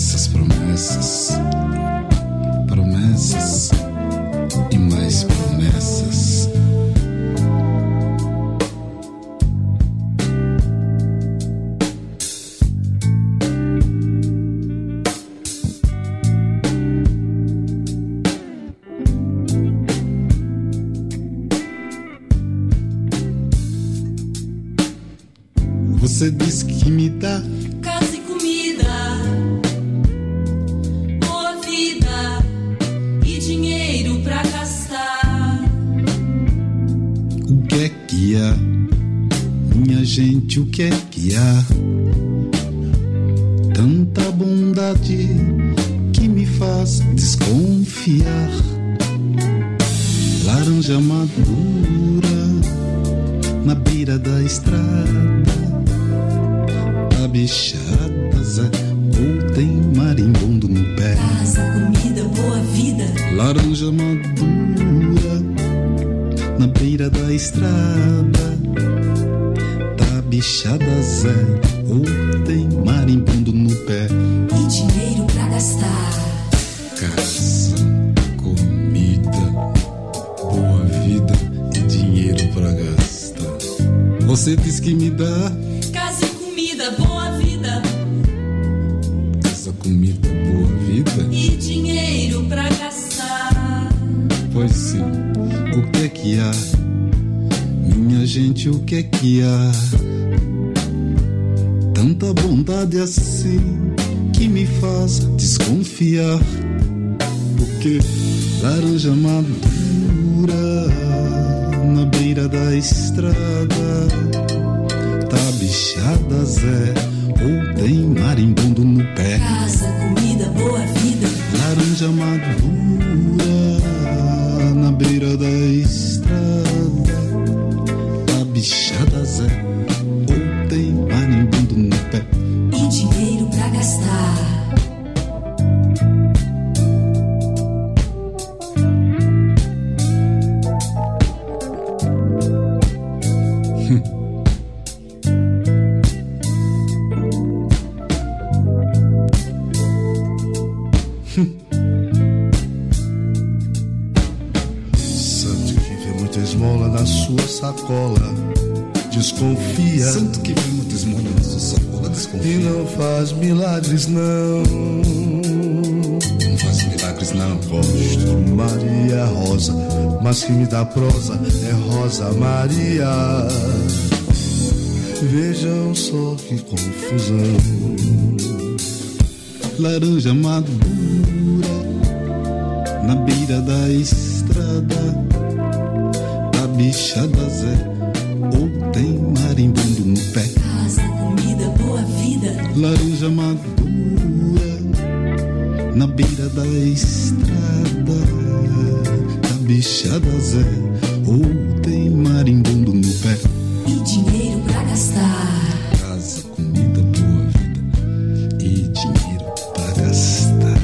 promessas, promessas, promessas e mais promessas. Você diz que me dá casa e comida, boa vida e dinheiro pra gastar. O que é que há, minha gente, o que é que há? Tanta bondade que me faz desconfiar. Laranja madura na beira da estrada, bichadas ou tem marimbondo no pé. Casa, comida, boa vida. Laranja madura na beira da estrada, tá bichada Zé ou tem marimbondo no pé. E dinheiro pra gastar. Casa, comida, boa vida e dinheiro pra gastar. Você diz que me dá casa e comida, boa vida. Essa comida, boa vida e dinheiro pra gastar. Pois sim, o que é que há? Minha gente, o que é que há? Tanta bondade assim que me faz desconfiar. Porque laranja madura na beira da estrada, tá bichada Zé ou tem marimbondo no pé. Casa, comida, boa vida. Laranja madura na beira da estrada, tá bichada Zé ou tem marimbondo no pé. E dinheiro pra gastar. Santo que vê muita esmola na sua sacola, desconfia. Santo que vê muita esmola na sua sacola, desconfia. E não faz milagres não. Não faz milagres não. Gosto de Maria Rosa, mas que me dá prosa é Rosa Maria. Vejam só que confusão. Laranja madura na beira da estrada, tá bichada Zé ou tem marimbondo no pé. Casa, comida, boa vida. Laranja madura na beira da estrada, tá bichada Zé ou tem marimbondo no pé. E dinheiro pra gastar. Casa, comida, boa vida e dinheiro pra gastar.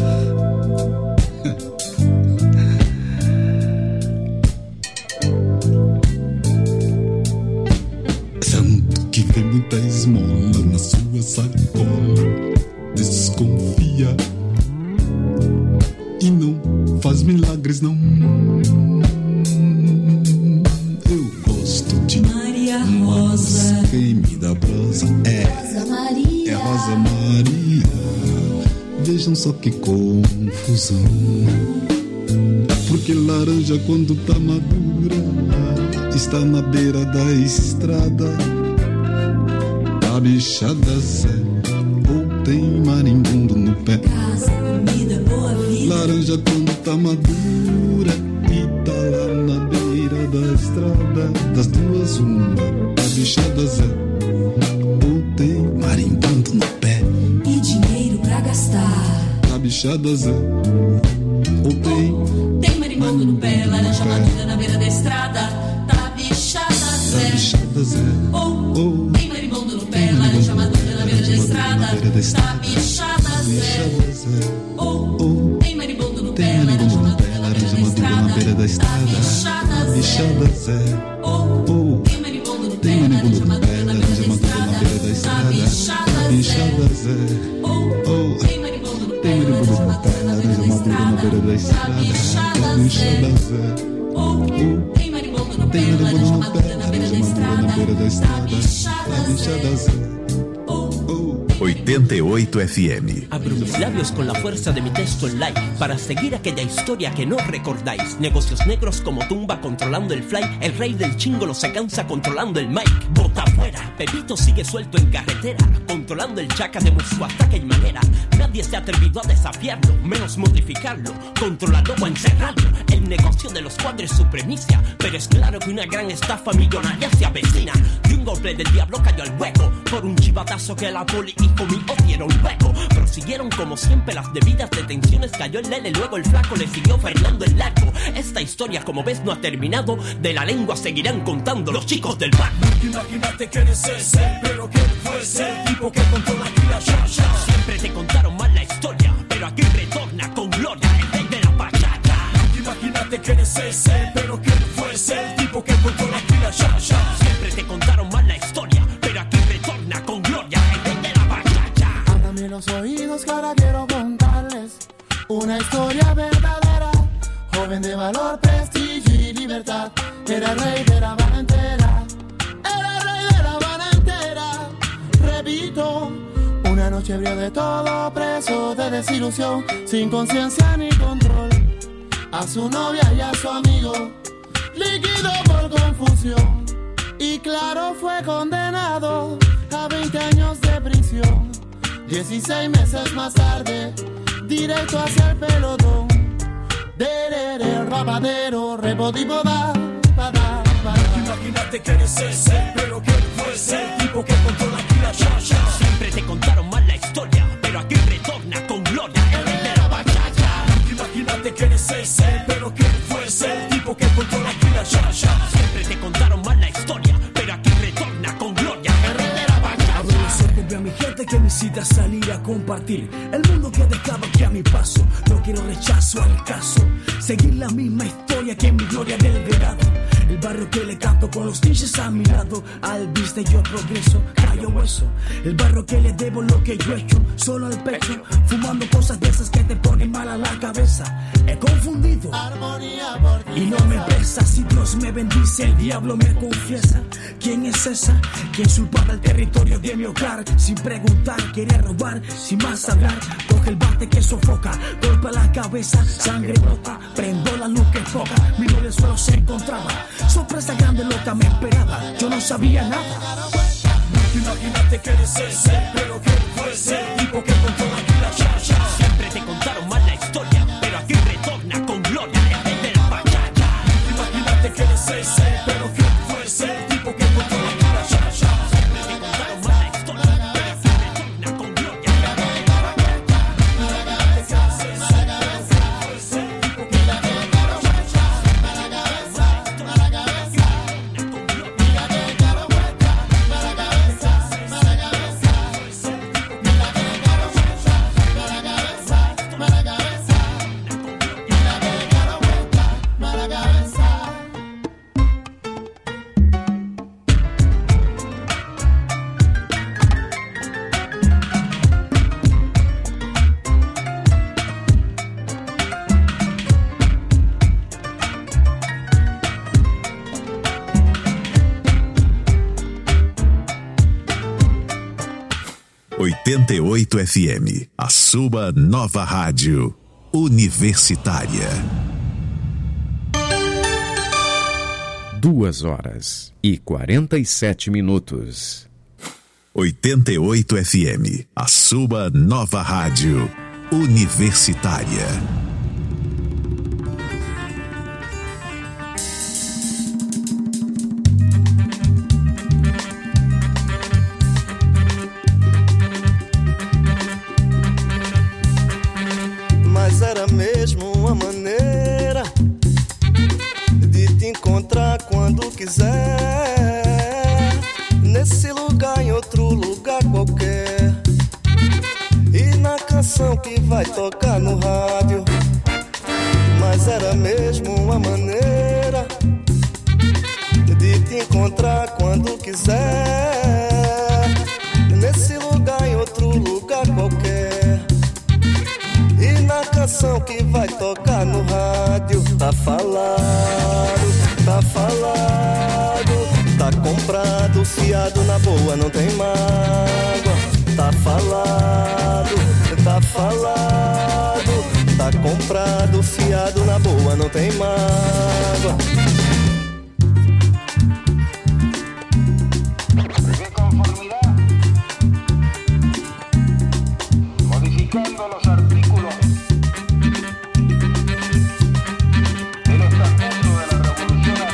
Santo que vê muita esmola na sua sacola, desconfia e não faz milagres não. Eu gosto de Maria Rosa, mas quem me dá prosa Rosa Maria. é Rosa Maria. Vejam só que confusão. Porque laranja quando tá madura está na beira da estrada, tá bichada Zé ou tem marimbondo no pé. Casa, comida, boa vida. Laranja quando tá madura e tá lá na beira da estrada, das duas uma, tá bichada Zé ou tem marimbondo no pé. E dinheiro pra gastar. Tá bichada Zé ou tem marimbondo no pé. Laranja madura na beira da estrada, tá bichada Zé. Tá bichada Zé Ou tem marimbondo no pé. Laranja madura na beira da estrada, tá bichada Zé. Ou tem marimbondo no pé. Laranja madura na beira da estrada, tá bichada Zé. Ou tem marimbondo no pé. Laranja madura na beira da estrada, tá bichada Zé. Ou tem marimbondo da estrada, da bichada Zé. Tem marimbondo no pé, laranja madura na beira da estrada, da bichada Zé. 88 FM. Abro mis labios con la fuerza de mi texto en live para seguir aquella historia que no recordáis. Negocios negros como tumba controlando el fly. El rey del chingolo se cansa controlando el mic. Bota fuera, Pepito sigue suelto en carretera, controlando el chaca de Moscú hasta que hay manera. Nadie se ha atrevido a desafiarlo, menos modificarlo, controlarlo o encerrarlo. El negocio de los cuadros es su premisa, pero es claro que una gran estafa millonaria se avecina. De un golpe del diablo cayó al hueco, por un chivatazo que la poli hijo mío dieron luego. Prosiguieron como siempre las debidas detenciones. Cayó el Lele, luego el flaco le siguió Fernando el Largo. Esta historia como ves no ha terminado, de la lengua seguirán contando los chicos del bar. Imagínate que eres ese, pero que fuese el tipo que controla aquí la ya. Siempre te contaron mal la historia, pero aquí retorna con gloria el rey de la bachata. Imagínate que eres ese, pero que fuese el tipo que controla aquí la ya. Siempre te contaron mal la historia, pero aquí retorna con gloria el rey de la bachata. Ándame los oídos que ahora quiero contarles una historia verdadera. Joven de valor, prestigio y libertad, era el rey de La Habana entera. Era el rey de La Habana entera. Repito, una noche abrió de todo, preso de desilusión, sin conciencia ni control. A su novia y a su amigo liquidó por confusión. Y claro, fue condenado a 20 años de prisión. 16 meses más tarde, directo hacia el pelotón. Derere, rapadero, repodipoda, pada. Imagínate que eres ese, pero que fuese el tipo que controla aquí la ya. Siempre te contaron mal la historia, pero aquí retorna con gloria el rey de la bachata. Imagínate que eres ese, pero que fuese el tipo que controla aquí la ya. Siempre te contaron mal la historia, pero aquí retorna con gloria el rey de la bachata. Abro los ojos, veo a mi gente que me incita a salir a compartir el mundo que dejaba aquí a mi paso. No quiero rechazo al caso, seguir la misma historia que en mi gloria del verano. El barrio que le canto con los niches a mi lado. Al viste yo progreso, callo hueso. El barrio que le debo lo que yo he hecho, solo al pecho, fumando cosas de esas que te ponen mal a la cabeza. He confundido Armonía por ti y no me besa. Si Dios me bendice, el diablo me confiesa. ¿Quién es esa que usurpaba el territorio de mi hogar? Sin preguntar, quería robar, sin más hablar. Coge el bate que sofoca, golpea la cabeza, sangre brota, prendo la luz que foca. Miro el suelo, se encontraba sorpresa grande, loca me esperaba. Yo no sabía nada. Imagínate que eres ese, pero que fuese el tipo que controla aquí la ya. Siempre te contaron mal la historia, pero aquí retorna con gloria el rey de la bachata. Imagínate que eres ese, pero que fuese el tipo que controla aquí la ya. Siempre te contaron mal la historia, pero aquí retorna con gloria el rey de la bachata. Imagínate que eres ese, pero que fuese el tipo que controla aquí la ya. FM, a sua nova rádio universitária. 2h47. 88 FM, a sua nova rádio universitária. Mas era mesmo uma maneira de te encontrar quando quiser, nesse lugar, em outro lugar qualquer. E na canção que vai tocar no rádio. Mas era mesmo uma maneira de te encontrar quando quiser, nesse lugar, em outro lugar qualquer. E na canção canção que vai tocar no rádio. Tá falado, tá falado, tá comprado, fiado na boa, não tem mágoa. Tá falado, tá falado, tá comprado, fiado na boa, não tem mágoa. Modificando los artículos del estatuto de la revolución.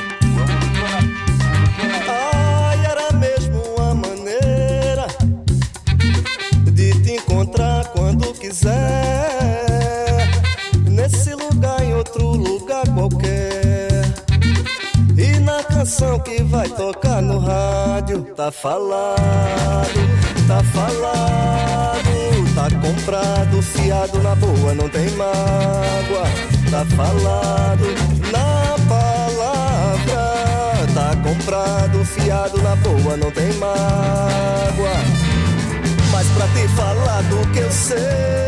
Ai, era mesmo uma maneira de te encontrar quando quiser, nesse lugar, em outro lugar qualquer. E na canção que vai tocar no rádio, tá falado, tá falado, tá comprado, fiado na boa, não tem mágoa. Tá falado na palavra, tá comprado, fiado na boa, não tem mágoa. Mas pra te falar do que eu sei,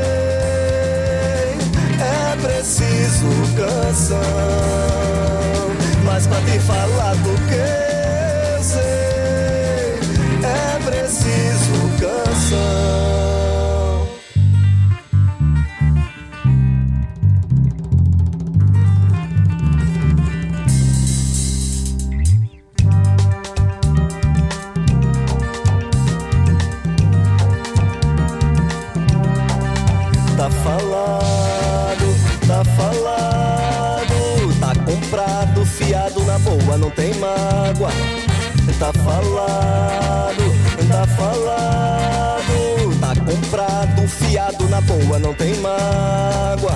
é preciso canção. Mas pra te falar do que eu sei, é preciso canção. Tá falado, tá falado, tá comprado, fiado na boa, não tem mágoa. Tá falado, tá falado, tá comprado, fiado na boa, não tem mágoa.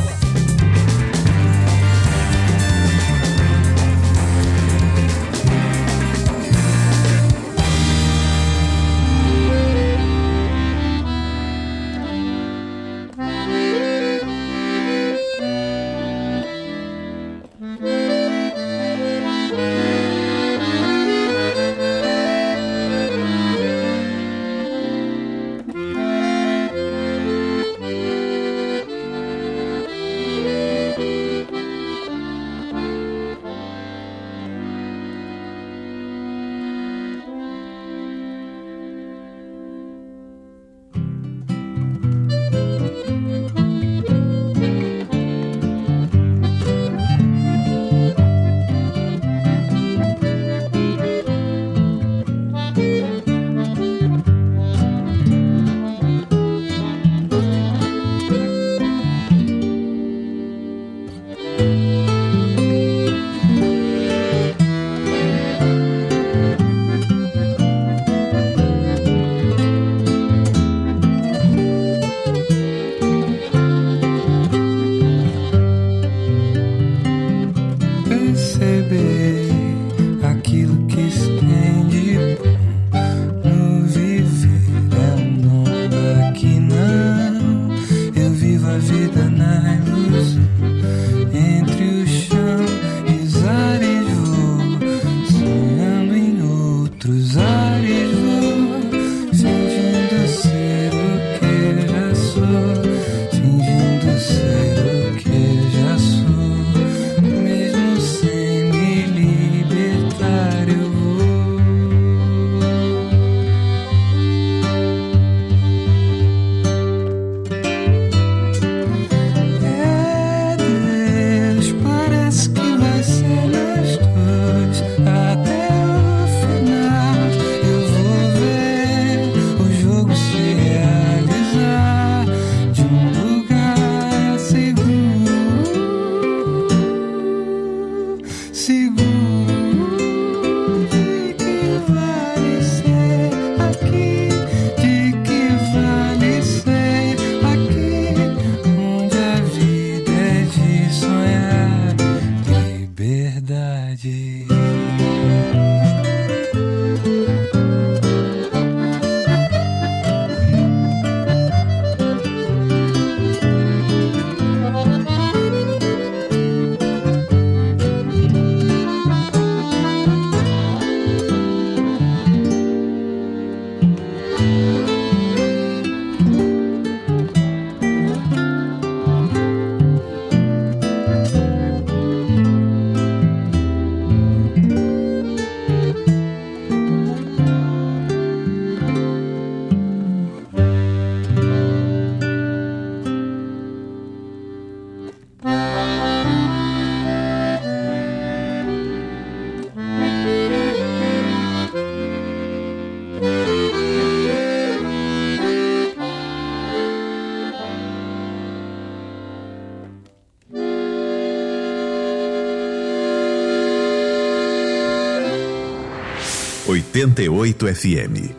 88 FM.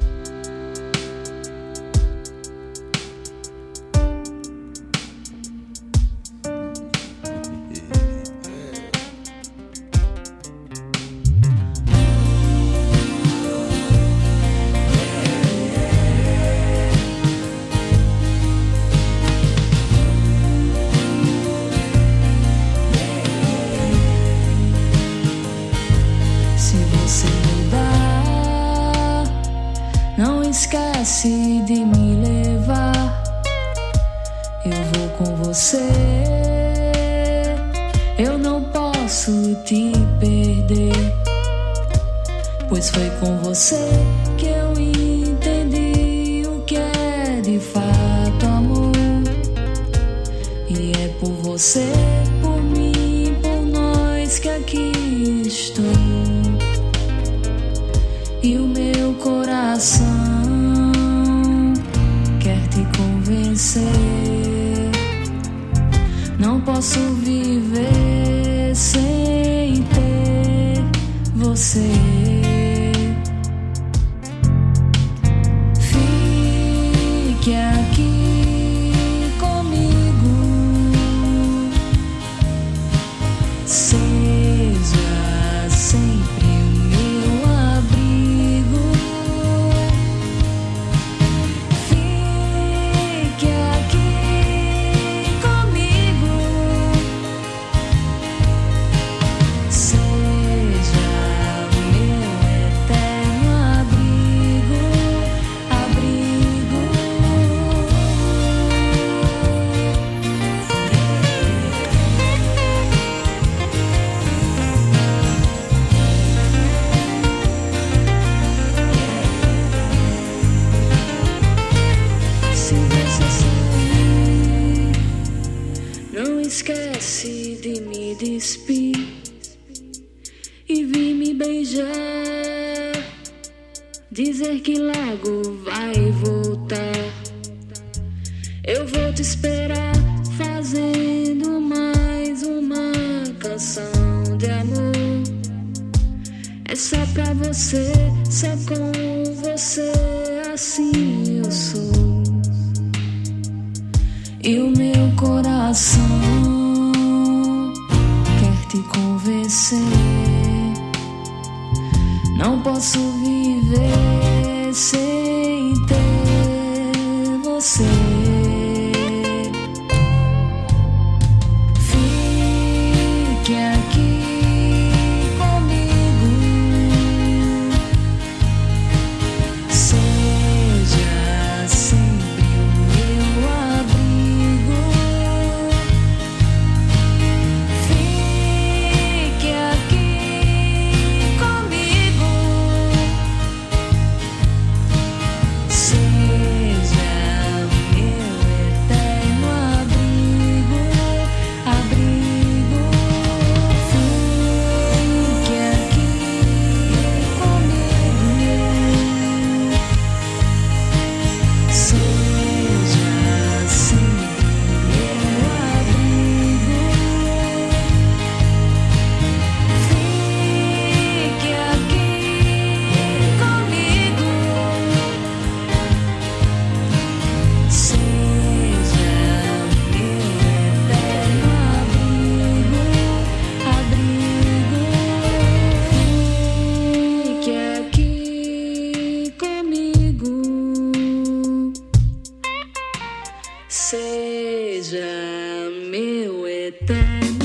Esquece de me levar, eu vou com você, eu não posso te perder, pois foi com você que eu entendi o que é de fato amor, e é por você, por mim, por nós que aqui estou, e o meu coração não posso viver sem ter você. Fique aqui comigo, seja sempre o meu abrigo. Fique aqui comigo, seja o meu eterno abrigo, abrigo. Se você sair, não esquece de me despir e vir me beijar, dizer que logo vai voltar. Eu vou te esperar fazendo mais uma canção de amor. É só pra você, só com você, assim eu sou. E o meu coração quer te convencer. Não posso viver sem ter você. Fique aqui comigo, seja sempre o meu abrigo. Fique aqui comigo, seja o meu eterno abrigo, abrigo. Fique aqui comigo, seja sempre o meu abrigo. Fique aqui comigo, seja o meu eterno abrigo, abrigo. Fique aqui comigo, seja meu eterno